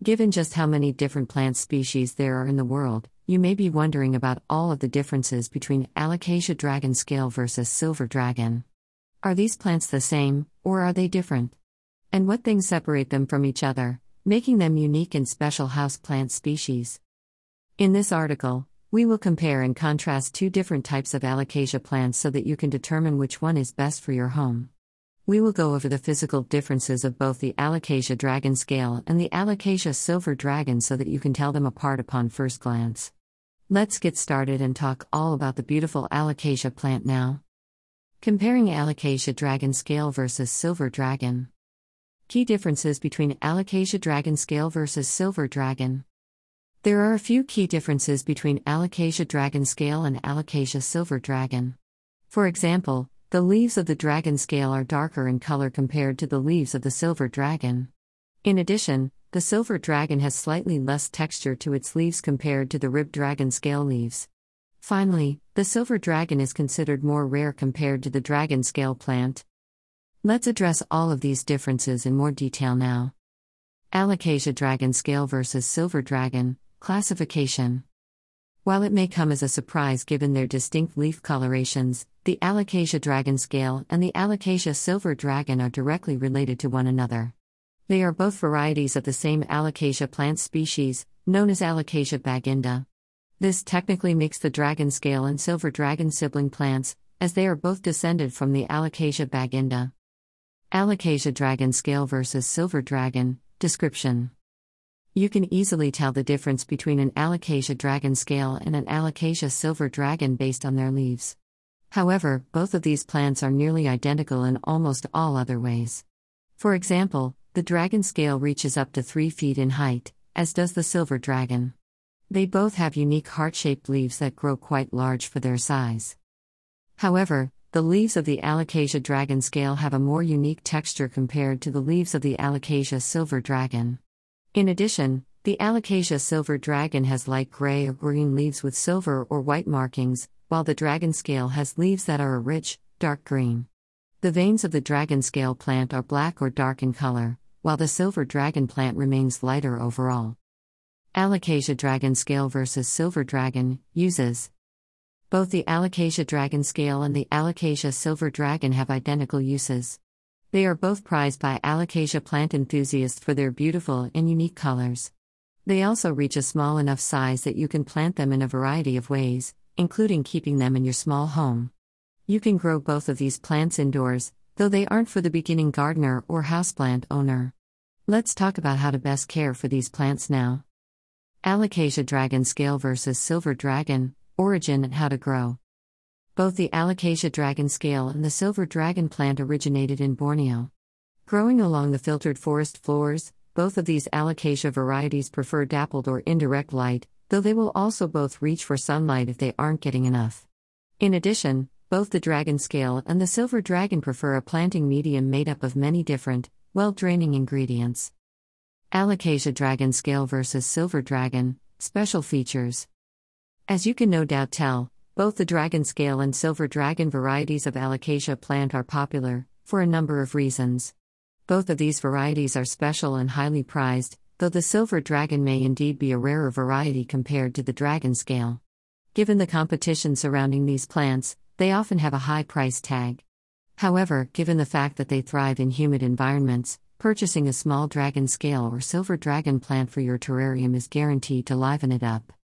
Given just how many different plant species there are in the world, you may be wondering about all of the differences between Alocasia dragon scale versus silver dragon. Are these plants the same, or are they different? And what things separate them from each other, making them unique and special house plant species? In this article, we will compare and contrast two different types of Alocasia plants so that you can determine which one is best for your home. We will go over the physical differences of both the Alocasia dragon scale and the Alocasia silver dragon so that you can tell them apart upon first glance. Let's get started and talk all about the beautiful Alocasia plant now. Comparing Alocasia dragon scale versus silver dragon. Key differences between Alocasia dragon scale versus silver dragon. There are a few key differences between Alocasia dragon scale and Alocasia silver dragon. For example, the leaves of the dragon scale are darker in color compared to the leaves of the silver dragon. In addition, the silver dragon has slightly less texture to its leaves compared to the ribbed dragon scale leaves. Finally, the silver dragon is considered more rare compared to the dragon scale plant. Let's address all of these differences in more detail now. Alocasia dragon scale versus silver dragon. Classification. While it may come as a surprise given their distinct leaf colorations, the Alocasia dragon scale and the Alocasia silver dragon are directly related to one another. They are both varieties of the same Alocasia plant species, known as Alocasia baginda. This technically makes the dragon scale and silver dragon sibling plants, as they are both descended from the Alocasia baginda. Alocasia dragon scale versus silver dragon. Description. You can easily tell the difference between an Alocasia dragon scale and an Alocasia silver dragon based on their leaves. However, both of these plants are nearly identical in almost all other ways. For example, the dragon scale reaches up to 3 feet in height, as does the silver dragon. They both have unique heart-shaped leaves that grow quite large for their size. However, the leaves of the Alocasia dragon scale have a more unique texture compared to the leaves of the Alocasia silver dragon. In addition, the Alocasia silver dragon has light gray or green leaves with silver or white markings, while the dragon scale has leaves that are a rich, dark green. The veins of the dragon scale plant are black or dark in color, while the silver dragon plant remains lighter overall. Alocasia dragon scale versus silver dragon. Uses. Both the Alocasia dragon scale and the Alocasia silver dragon have identical uses. They are both prized by Alocasia plant enthusiasts for their beautiful and unique colors. They also reach a small enough size that you can plant them in a variety of ways, including keeping them in your small home. You can grow both of these plants indoors, though they aren't for the beginning gardener or houseplant owner. Let's talk about how to best care for these plants now. Alocasia dragon scale versus silver dragon. Origin and how to grow. Both the Alocasia dragon scale and the silver dragon plant originated in Borneo. Growing along the filtered forest floors, both of these Alocasia varieties prefer dappled or indirect light, though they will also both reach for sunlight if they aren't getting enough. In addition, both the dragon scale and the silver dragon prefer a planting medium made up of many different, well-draining ingredients. Alocasia dragon scale versus silver dragon. Special features. As you can no doubt tell, both the dragon scale and silver dragon varieties of Alocasia plant are popular, for a number of reasons. Both of these varieties are special and highly prized, though the silver dragon may indeed be a rarer variety compared to the dragon scale. Given the competition surrounding these plants, they often have a high price tag. However, given the fact that they thrive in humid environments, purchasing a small dragon scale or silver dragon plant for your terrarium is guaranteed to liven it up.